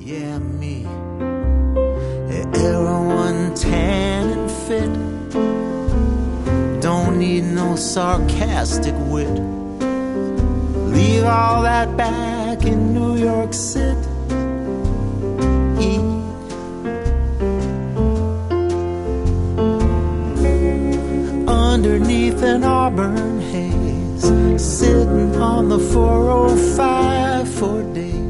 Yeah, me. Everyone tan and fit. Don't need no sarcastic wit. Leave all that back in New York City. Underneath an auburn haze, sitting on the 405 for days.